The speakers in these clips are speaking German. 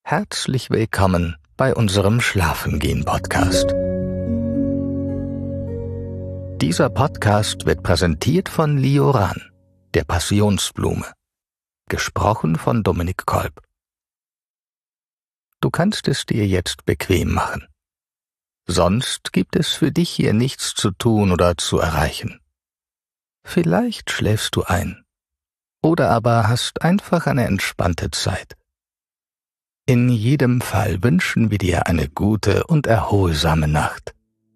Herzlich willkommen bei unserem Schlafengehen-Podcast. Dieser Podcast wird präsentiert von Lioran, der Passionsblume. Gesprochen von Dominik Kolb. Du kannst es dir jetzt bequem machen. Sonst gibt es für dich hier nichts zu tun oder zu erreichen. Vielleicht schläfst du ein. Oder aber hast einfach eine entspannte Zeit. In jedem Fall wünschen wir dir eine gute und erholsame Nacht.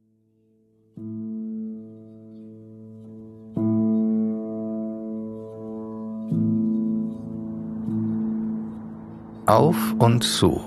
Auf und zu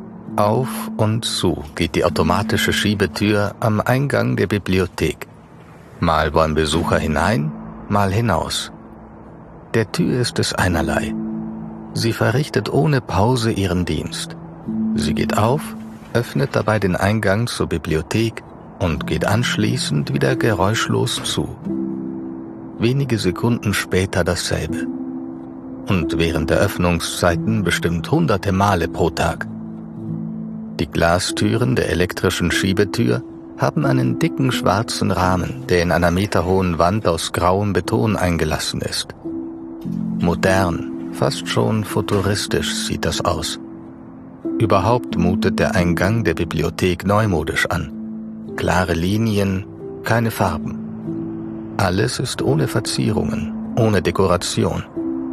geht die automatische Schiebetür am Eingang der Bibliothek. Mal wollen Besucher hinein, mal hinaus. Der Tür ist es einerlei. Sie verrichtet ohne Pause ihren Dienst. Sie geht auf, öffnet dabei den Eingang zur Bibliothek und geht anschließend wieder geräuschlos zu. Wenige Sekunden später dasselbe. Und während der Öffnungszeiten bestimmt hunderte Male pro Tag. Die Glastüren der elektrischen Schiebetür haben einen dicken schwarzen Rahmen, der in einer meterhohen Wand aus grauem Beton eingelassen ist. Modern, fast schon futuristisch sieht das aus. Überhaupt mutet der Eingang der Bibliothek neumodisch an. Klare Linien, keine Farben. Alles ist ohne Verzierungen, ohne Dekoration.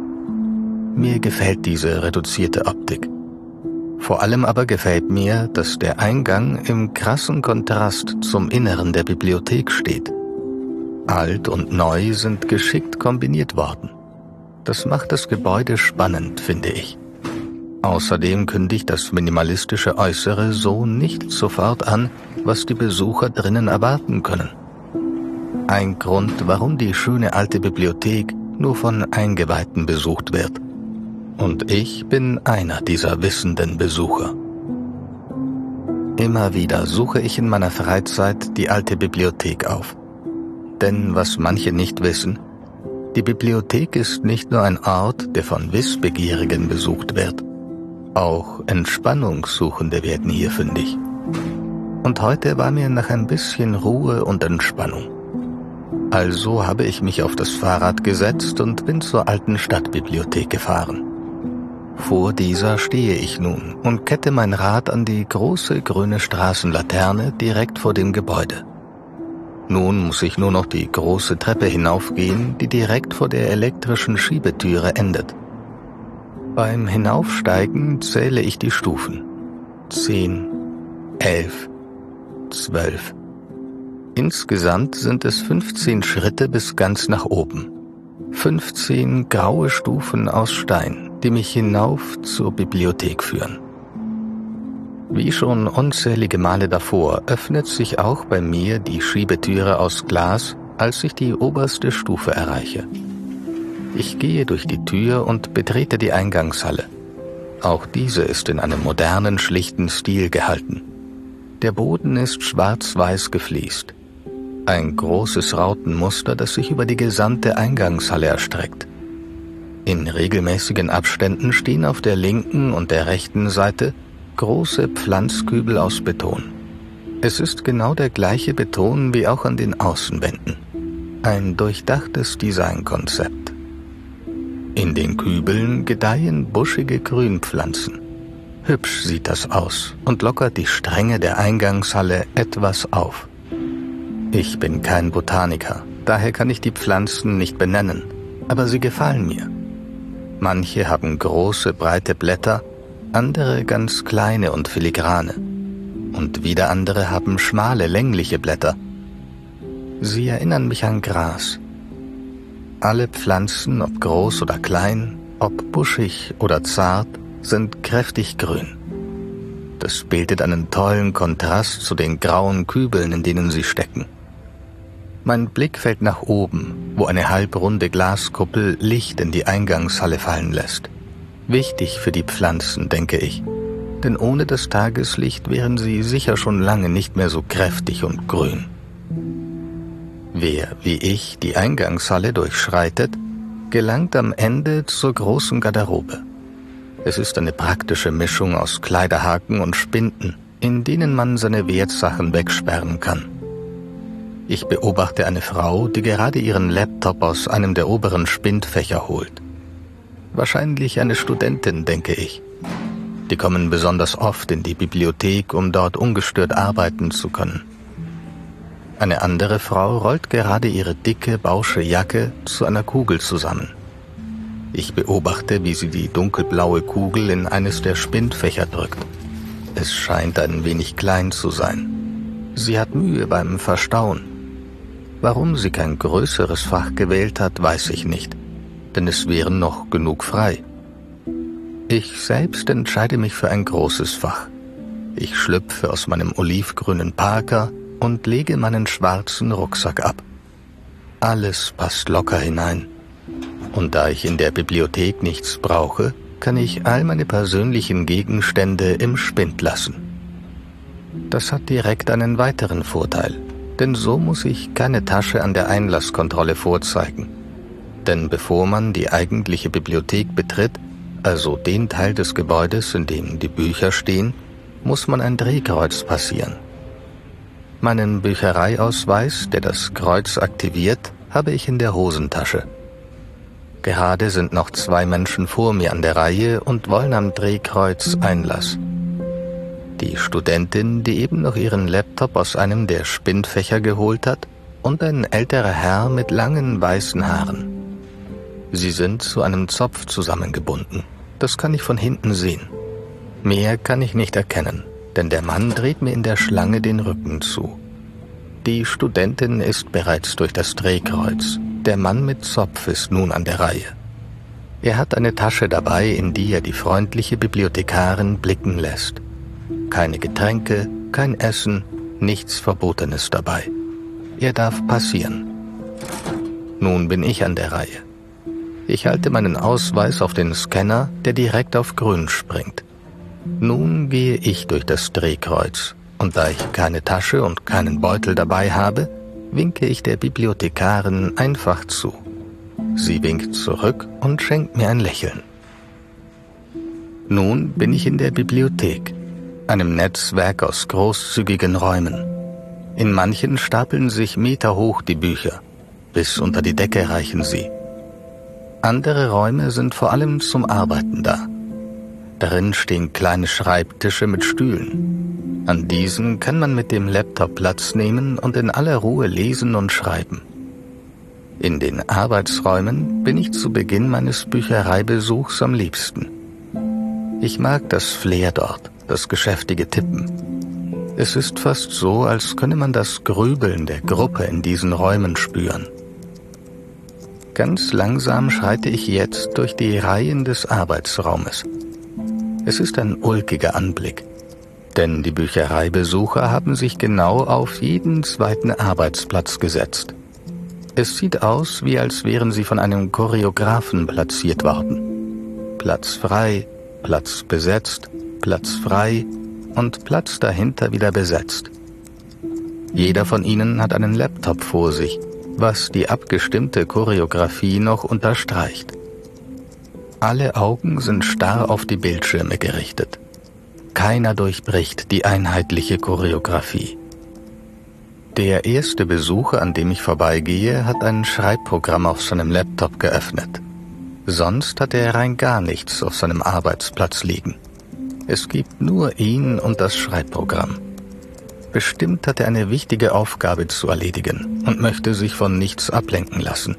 Mir gefällt diese reduzierte Optik. Vor allem aber gefällt mir, dass der Eingang im krassen Kontrast zum Inneren der Bibliothek steht. Alt und neu sind geschickt kombiniert worden. Das macht das Gebäude spannend, finde ich. Außerdem kündigt das minimalistische Äußere so nicht sofort an, was die Besucher drinnen erwarten können. Ein Grund, warum die schöne alte Bibliothek nur von Eingeweihten besucht wird. Und ich bin einer dieser wissenden Besucher. Immer wieder suche ich in meiner Freizeit die alte Bibliothek auf. Denn was manche nicht wissen, die Bibliothek ist nicht nur ein Ort, der von Wissbegierigen besucht wird. Auch Entspannungssuchende werden hier fündig. Und heute war mir nach ein bisschen Ruhe und Entspannung. Also habe ich mich auf das Fahrrad gesetzt und bin zur alten Stadtbibliothek gefahren. Vor dieser stehe ich nun und kette mein Rad an die große grüne Straßenlaterne direkt vor dem Gebäude. Nun muss ich nur noch die große Treppe hinaufgehen, die direkt vor der elektrischen Schiebetüre endet. Beim Hinaufsteigen zähle ich die Stufen. 10, 11, 12. Insgesamt sind es 15 Schritte bis ganz nach oben. 15 graue Stufen aus Stein, die mich hinauf zur Bibliothek führen. Wie schon unzählige Male davor öffnet sich auch bei mir die Schiebetüre aus Glas, als ich die oberste Stufe erreiche. Ich gehe durch die Tür und betrete die Eingangshalle. Auch diese ist in einem modernen, schlichten Stil gehalten. Der Boden ist schwarz-weiß gefliest. Ein großes Rautenmuster, das sich über die gesamte Eingangshalle erstreckt. In regelmäßigen Abständen stehen auf der linken und der rechten Seite große Pflanzkübel aus Beton. Es ist genau der gleiche Beton wie auch an den Außenwänden. Ein durchdachtes Designkonzept. In den Kübeln gedeihen buschige Grünpflanzen. Hübsch sieht das aus und lockert die Strenge der Eingangshalle etwas auf. Ich bin kein Botaniker, daher kann ich die Pflanzen nicht benennen, aber sie gefallen mir. Manche haben große, breite Blätter, andere ganz kleine und filigrane. Und wieder andere haben schmale, längliche Blätter. Sie erinnern mich an Gras. Alle Pflanzen, ob groß oder klein, ob buschig oder zart, sind kräftig grün. Das bildet einen tollen Kontrast zu den grauen Kübeln, in denen sie stecken. Mein Blick fällt nach oben, wo eine halbrunde Glaskuppel Licht in die Eingangshalle fallen lässt. Wichtig für die Pflanzen, denke ich, denn ohne das Tageslicht wären sie sicher schon lange nicht mehr so kräftig und grün. Wer, wie ich, die Eingangshalle durchschreitet, gelangt am Ende zur großen Garderobe. Es ist eine praktische Mischung aus Kleiderhaken und Spinden, in denen man seine Wertsachen wegsperren kann. Ich beobachte eine Frau, die gerade ihren Laptop aus einem der oberen Spindfächer holt. Wahrscheinlich eine Studentin, denke ich. Die kommen besonders oft in die Bibliothek, um dort ungestört arbeiten zu können. Eine andere Frau rollt gerade ihre dicke, bausche Jacke zu einer Kugel zusammen. Ich beobachte, wie sie die dunkelblaue Kugel in eines der Spindfächer drückt. Es scheint ein wenig klein zu sein. Sie hat Mühe beim Verstauen. Warum sie kein größeres Fach gewählt hat, weiß ich nicht, denn es wären noch genug frei. Ich selbst entscheide mich für ein großes Fach. Ich schlüpfe aus meinem olivgrünen Parker und lege meinen schwarzen Rucksack ab. Alles passt locker hinein. Und da ich in der Bibliothek nichts brauche, kann ich all meine persönlichen Gegenstände im Spind lassen. Das hat direkt einen weiteren Vorteil, denn so muss ich keine Tasche an der Einlasskontrolle vorzeigen. Denn bevor man die eigentliche Bibliothek betritt, also den Teil des Gebäudes, in dem die Bücher stehen, muss man ein Drehkreuz passieren. Meinen Büchereiausweis, der das Kreuz aktiviert, habe ich in der Hosentasche. Gerade sind noch 2 Menschen vor mir an der Reihe und wollen am Drehkreuz Einlass. Die Studentin, die eben noch ihren Laptop aus einem der Spindfächer geholt hat, und ein älterer Herr mit langen weißen Haaren. Sie sind zu einem Zopf zusammengebunden. Das kann ich von hinten sehen. Mehr kann ich nicht erkennen, denn der Mann dreht mir in der Schlange den Rücken zu. Die Studentin ist bereits durch das Drehkreuz. Der Mann mit Zopf ist nun an der Reihe. Er hat eine Tasche dabei, in die er die freundliche Bibliothekarin blicken lässt. Keine Getränke, kein Essen, nichts Verbotenes dabei. Er darf passieren. Nun bin ich an der Reihe. Ich halte meinen Ausweis auf den Scanner, der direkt auf Grün springt. Nun gehe ich durch das Drehkreuz, und da ich keine Tasche und keinen Beutel dabei habe, winke ich der Bibliothekarin einfach zu. Sie winkt zurück und schenkt mir ein Lächeln. Nun bin ich in der Bibliothek, einem Netzwerk aus großzügigen Räumen. In manchen stapeln sich meterhoch die Bücher, bis unter die Decke reichen sie. Andere Räume sind vor allem zum Arbeiten da. Darin stehen kleine Schreibtische mit Stühlen. An diesen kann man mit dem Laptop Platz nehmen und in aller Ruhe lesen und schreiben. In den Arbeitsräumen bin ich zu Beginn meines Büchereibesuchs am liebsten. Ich mag das Flair dort, das geschäftige Tippen. Es ist fast so, als könne man das Grübeln der Gruppe in diesen Räumen spüren. Ganz langsam schreite ich jetzt durch die Reihen des Arbeitsraumes. Es ist ein ulkiger Anblick, denn die Büchereibesucher haben sich genau auf jeden zweiten Arbeitsplatz gesetzt. Es sieht aus, wie als wären sie von einem Choreografen platziert worden. Platz frei, Platz besetzt, Platz frei und Platz dahinter wieder besetzt. Jeder von ihnen hat einen Laptop vor sich, was die abgestimmte Choreografie noch unterstreicht. Alle Augen sind starr auf die Bildschirme gerichtet. Keiner durchbricht die einheitliche Choreografie. Der erste Besucher, an dem ich vorbeigehe, hat ein Schreibprogramm auf seinem Laptop geöffnet. Sonst hat er rein gar nichts auf seinem Arbeitsplatz liegen. Es gibt nur ihn und das Schreibprogramm. Bestimmt hat er eine wichtige Aufgabe zu erledigen und möchte sich von nichts ablenken lassen.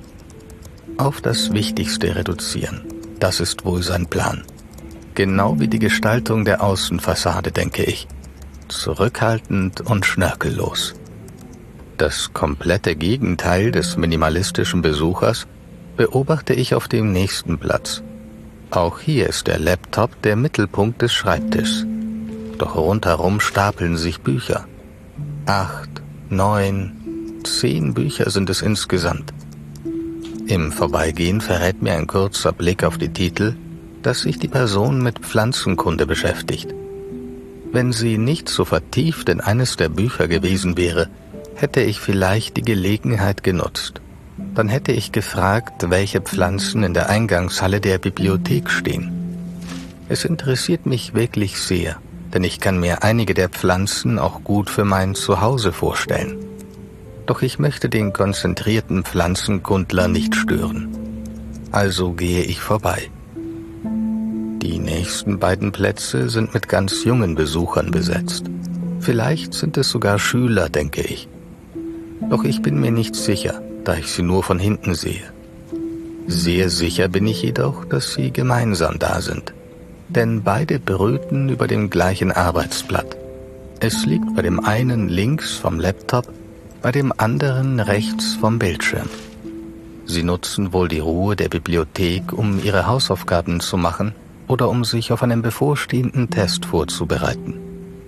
Auf das Wichtigste reduzieren, das ist wohl sein Plan. Genau wie die Gestaltung der Außenfassade, denke ich. Zurückhaltend und schnörkellos. Das komplette Gegenteil des minimalistischen Besuchers beobachte ich auf dem nächsten Platz. Auch hier ist der Laptop der Mittelpunkt des Schreibtischs. Doch rundherum stapeln sich Bücher. 8, 9, 10 Bücher sind es insgesamt. Im Vorbeigehen verrät mir ein kurzer Blick auf die Titel, dass sich die Person mit Pflanzenkunde beschäftigt. Wenn sie nicht so vertieft in eines der Bücher gewesen wäre, hätte ich vielleicht die Gelegenheit genutzt. Dann hätte ich gefragt, welche Pflanzen in der Eingangshalle der Bibliothek stehen. Es interessiert mich wirklich sehr, denn ich kann mir einige der Pflanzen auch gut für mein Zuhause vorstellen. Doch ich möchte den konzentrierten Pflanzenkundler nicht stören. Also gehe ich vorbei. Die nächsten beiden Plätze sind mit ganz jungen Besuchern besetzt. Vielleicht sind es sogar Schüler, denke ich. Doch ich bin mir nicht sicher, da ich sie nur von hinten sehe. Sehr sicher bin ich jedoch, dass sie gemeinsam da sind. Denn beide brüten über dem gleichen Arbeitsblatt. Es liegt bei dem einen links vom Laptop, bei dem anderen rechts vom Bildschirm. Sie nutzen wohl die Ruhe der Bibliothek, um ihre Hausaufgaben zu machen oder um sich auf einen bevorstehenden Test vorzubereiten.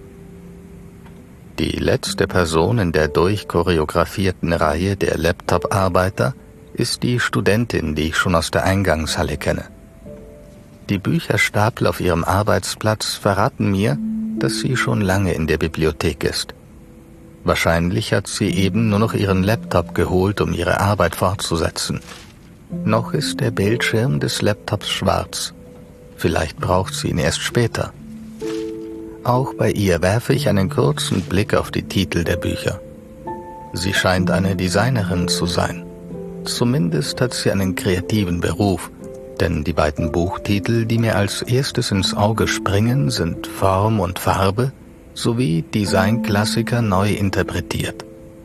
Die letzte Person in der durchchoreografierten Reihe der Laptop-Arbeiter ist die Studentin, die ich schon aus der Eingangshalle kenne. Die Bücherstapel auf ihrem Arbeitsplatz verraten mir, dass sie schon lange in der Bibliothek ist. Wahrscheinlich hat sie eben nur noch ihren Laptop geholt, um ihre Arbeit fortzusetzen. Noch ist der Bildschirm des Laptops schwarz. Vielleicht braucht sie ihn erst später. Auch bei ihr werfe ich einen kurzen Blick auf die Titel der Bücher. Sie scheint eine Designerin zu sein. Zumindest hat sie einen kreativen Beruf, denn die beiden Buchtitel, die mir als erstes ins Auge springen, sind Form und Farbe sowie Designklassiker neu interpretiert.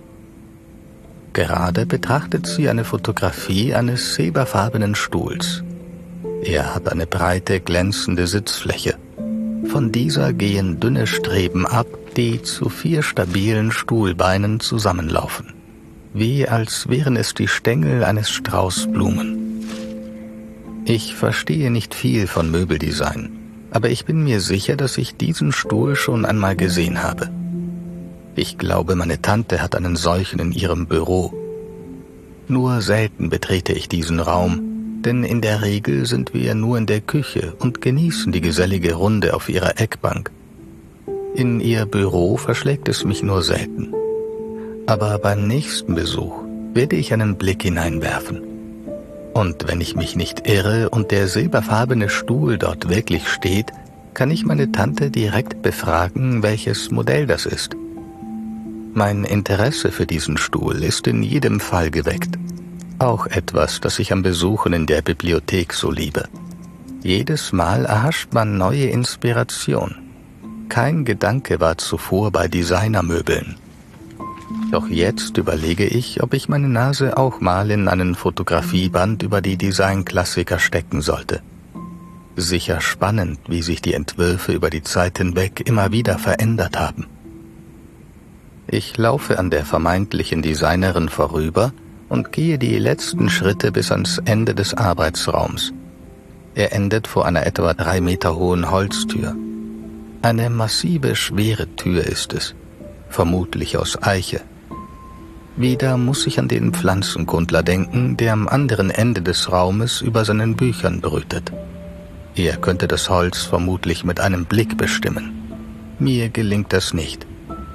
Gerade betrachtet sie eine Fotografie eines silberfarbenen Stuhls. Er hat eine breite, glänzende Sitzfläche. Von dieser gehen dünne Streben ab, die zu 4 stabilen Stuhlbeinen zusammenlaufen, wie als wären es die Stängel eines Straußblumen. Ich verstehe nicht viel von Möbeldesign, aber ich bin mir sicher, dass ich diesen Stuhl schon einmal gesehen habe. Ich glaube, meine Tante hat einen solchen in ihrem Büro. Nur selten betrete ich diesen Raum, denn in der Regel sind wir nur in der Küche und genießen die gesellige Runde auf ihrer Eckbank. In ihr Büro verschlägt es mich nur selten. Aber beim nächsten Besuch werde ich einen Blick hineinwerfen. Und wenn ich mich nicht irre und der silberfarbene Stuhl dort wirklich steht, kann ich meine Tante direkt befragen, welches Modell das ist. Mein Interesse für diesen Stuhl ist in jedem Fall geweckt. Auch etwas, das ich am Besuchen in der Bibliothek so liebe. Jedes Mal erhascht man neue Inspiration. Kein Gedanke war zuvor bei Designermöbeln. Doch jetzt überlege ich, ob ich meine Nase auch mal in einen Fotografieband über die Designklassiker stecken sollte. Sicher spannend, wie sich die Entwürfe über die Zeit hinweg immer wieder verändert haben. Ich laufe an der vermeintlichen Designerin vorüber und gehe die letzten Schritte bis ans Ende des Arbeitsraums. Er endet vor einer etwa 3 Meter hohen Holztür. Eine massive, schwere Tür ist es, vermutlich aus Eiche. Wieder muss ich an den Pflanzenkundler denken, der am anderen Ende des Raumes über seinen Büchern brütet. Er könnte das Holz vermutlich mit einem Blick bestimmen. Mir gelingt das nicht.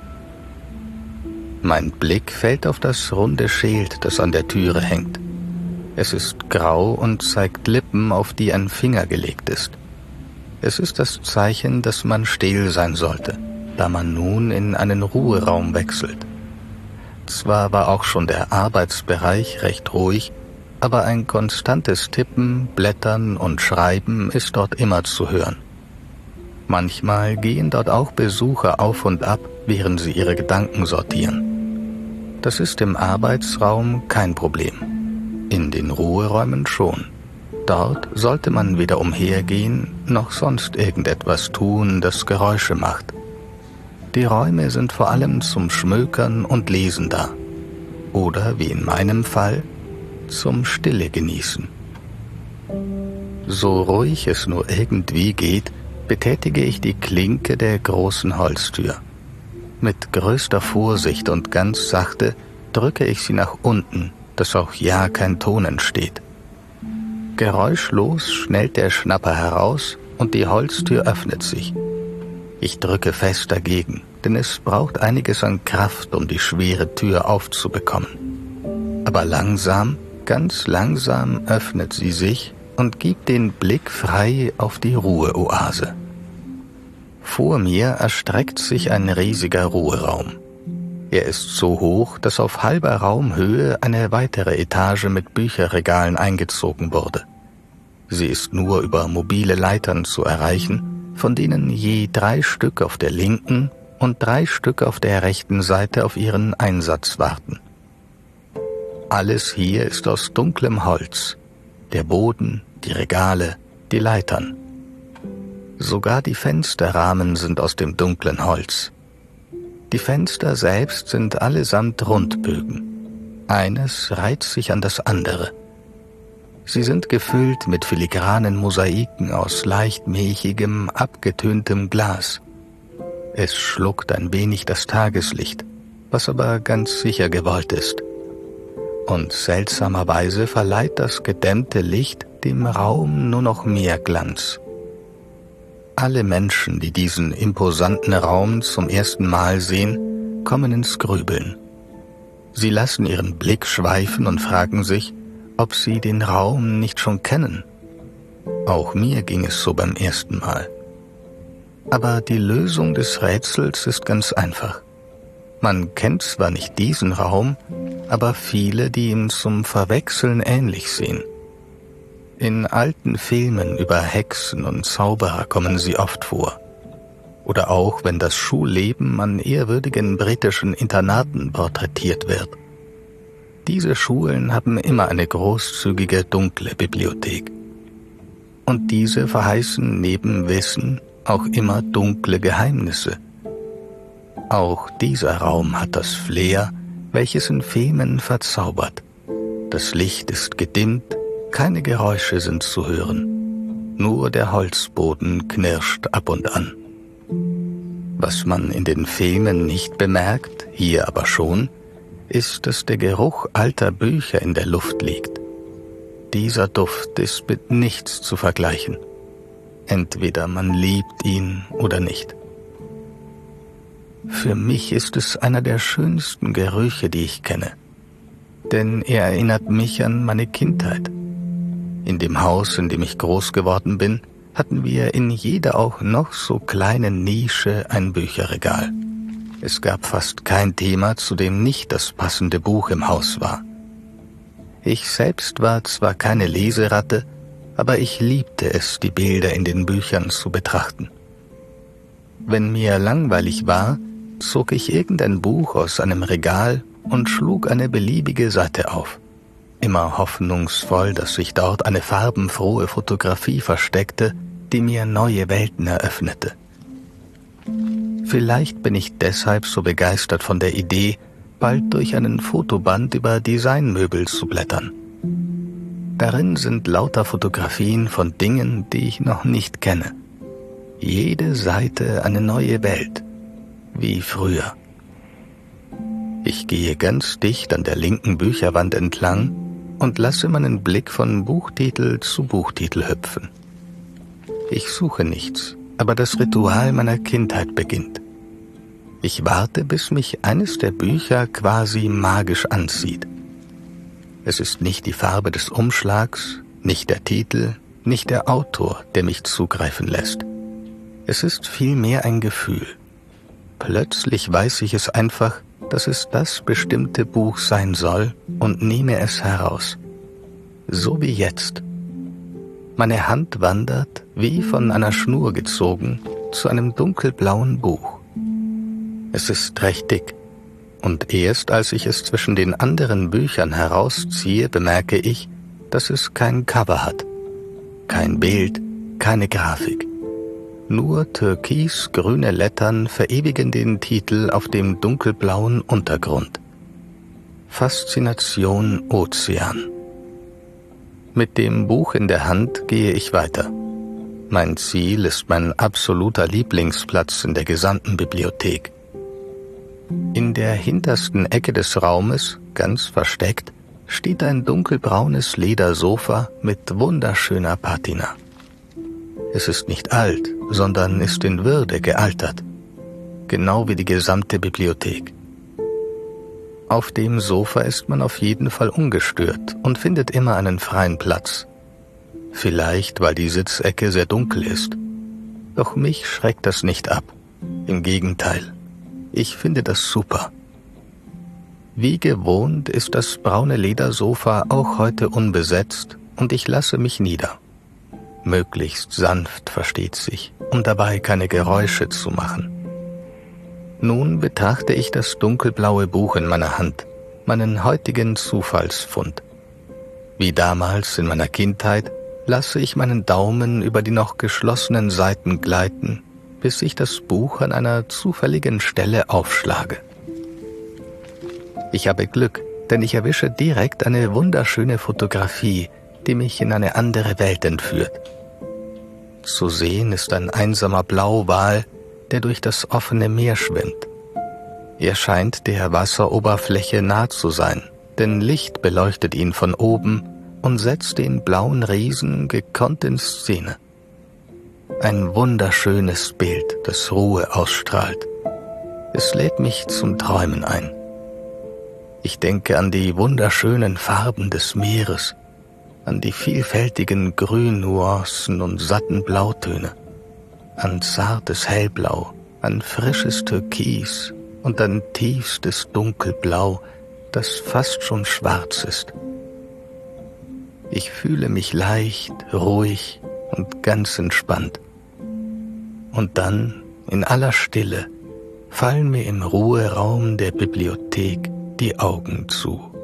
Mein Blick fällt auf das runde Schild, das an der Türe hängt. Es ist grau und zeigt Lippen, auf die ein Finger gelegt ist. Es ist das Zeichen, dass man still sein sollte, da man nun in einen Ruheraum wechselt. Zwar war auch schon der Arbeitsbereich recht ruhig, aber ein konstantes Tippen, Blättern und Schreiben ist dort immer zu hören. Manchmal gehen dort auch Besucher auf und ab, während sie ihre Gedanken sortieren. Das ist im Arbeitsraum kein Problem. In den Ruheräumen schon. Dort sollte man weder umhergehen, noch sonst irgendetwas tun, das Geräusche macht. Die Räume sind vor allem zum Schmökern und Lesen da. Oder, wie in meinem Fall, zum Stille genießen. So ruhig es nur irgendwie geht, betätige ich die Klinke der großen Holztür. Mit größter Vorsicht und ganz sachte drücke ich sie nach unten, dass auch ja kein Ton entsteht. Geräuschlos schnellt der Schnapper heraus und die Holztür öffnet sich. Ich drücke fest dagegen, denn es braucht einiges an Kraft, um die schwere Tür aufzubekommen. Aber langsam, ganz langsam öffnet sie sich und gibt den Blick frei auf die Ruheoase. Vor mir erstreckt sich ein riesiger Ruheraum. Er ist so hoch, dass auf halber Raumhöhe eine weitere Etage mit Bücherregalen eingezogen wurde. Sie ist nur über mobile Leitern zu erreichen, von denen je 3 Stück auf der linken und 3 Stück auf der rechten Seite auf ihren Einsatz warten. Alles hier ist aus dunklem Holz. Der Boden, die Regale, die Leitern. Sogar die Fensterrahmen sind aus dem dunklen Holz. Die Fenster selbst sind allesamt Rundbögen. Eines reiht sich an das andere. Sie sind gefüllt mit filigranen Mosaiken aus leicht milchigem, abgetöntem Glas. Es schluckt ein wenig das Tageslicht, was aber ganz sicher gewollt ist. Und seltsamerweise verleiht das gedämmte Licht dem Raum nur noch mehr Glanz. Alle Menschen, die diesen imposanten Raum zum ersten Mal sehen, kommen ins Grübeln. Sie lassen ihren Blick schweifen und fragen sich, ob sie den Raum nicht schon kennen. Auch mir ging es so beim ersten Mal. Aber die Lösung des Rätsels ist ganz einfach. Man kennt zwar nicht diesen Raum, aber viele, die ihm zum Verwechseln ähnlich sehen. In alten Filmen über Hexen und Zauberer kommen sie oft vor. Oder auch, wenn das Schulleben an ehrwürdigen britischen Internaten porträtiert wird. Diese Schulen haben immer eine großzügige, dunkle Bibliothek. Und diese verheißen neben Wissen auch immer dunkle Geheimnisse. Auch dieser Raum hat das Flair, welches in Filmen verzaubert. Das Licht ist gedimmt, keine Geräusche sind zu hören. Nur der Holzboden knirscht ab und an. Was man in den Filmen nicht bemerkt, hier aber schon, ist, dass der Geruch alter Bücher in der Luft liegt. Dieser Duft ist mit nichts zu vergleichen. Entweder man liebt ihn oder nicht. Für mich ist es einer der schönsten Gerüche, die ich kenne. Denn er erinnert mich an meine Kindheit. In dem Haus, in dem ich groß geworden bin, hatten wir in jeder auch noch so kleinen Nische ein Bücherregal. Es gab fast kein Thema, zu dem nicht das passende Buch im Haus war. Ich selbst war zwar keine Leseratte, aber ich liebte es, die Bilder in den Büchern zu betrachten. Wenn mir langweilig war, zog ich irgendein Buch aus einem Regal und schlug eine beliebige Seite auf. Immer hoffnungsvoll, dass sich dort eine farbenfrohe Fotografie versteckte, die mir neue Welten eröffnete. Vielleicht bin ich deshalb so begeistert von der Idee, bald durch einen Fotoband über Designmöbel zu blättern. Darin sind lauter Fotografien von Dingen, die ich noch nicht kenne. Jede Seite eine neue Welt, wie früher. Ich gehe ganz dicht an der linken Bücherwand entlang und lasse meinen Blick von Buchtitel zu Buchtitel hüpfen. Ich suche nichts, aber das Ritual meiner Kindheit beginnt. Ich warte, bis mich eines der Bücher quasi magisch anzieht. Es ist nicht die Farbe des Umschlags, nicht der Titel, nicht der Autor, der mich zugreifen lässt. Es ist vielmehr ein Gefühl. Plötzlich weiß ich es einfach, dass es das bestimmte Buch sein soll und nehme es heraus. So wie jetzt. Meine Hand wandert, wie von einer Schnur gezogen, zu einem dunkelblauen Buch. Es ist recht dick, und erst als ich es zwischen den anderen Büchern herausziehe, bemerke ich, dass es kein Cover hat. Kein Bild, keine Grafik. Nur türkisgrüne Lettern verewigen den Titel auf dem dunkelblauen Untergrund. Faszination Ozean. Mit dem Buch in der Hand gehe ich weiter. Mein Ziel ist mein absoluter Lieblingsplatz in der gesamten Bibliothek. In der hintersten Ecke des Raumes, ganz versteckt, steht ein dunkelbraunes Ledersofa mit wunderschöner Patina. Es ist nicht alt, sondern ist in Würde gealtert. Genau wie die gesamte Bibliothek. Auf dem Sofa ist man auf jeden Fall ungestört und findet immer einen freien Platz. Vielleicht, weil die Sitzecke sehr dunkel ist. Doch mich schreckt das nicht ab. Im Gegenteil, ich finde das super. Wie gewohnt ist das braune Ledersofa auch heute unbesetzt und ich lasse mich nieder. Möglichst sanft, versteht sich, um dabei keine Geräusche zu machen. Nun betrachte ich das dunkelblaue Buch in meiner Hand, meinen heutigen Zufallsfund. Wie damals in meiner Kindheit lasse ich meinen Daumen über die noch geschlossenen Seiten gleiten, bis ich das Buch an einer zufälligen Stelle aufschlage. Ich habe Glück, denn ich erwische direkt eine wunderschöne Fotografie, die mich in eine andere Welt entführt. Zu sehen ist ein einsamer Blauwal, der durch das offene Meer schwimmt. Er scheint der Wasseroberfläche nah zu sein, denn Licht beleuchtet ihn von oben und setzt den blauen Riesen gekonnt in Szene. Ein wunderschönes Bild, das Ruhe ausstrahlt. Es lädt mich zum Träumen ein. Ich denke an die wunderschönen Farben des Meeres, an die vielfältigen Grünnuancen und satten Blautöne, an zartes Hellblau, an frisches Türkis und an tiefstes Dunkelblau, das fast schon schwarz ist. Ich fühle mich leicht, ruhig und ganz entspannt. Und dann, in aller Stille, fallen mir im Ruheraum der Bibliothek die Augen zu.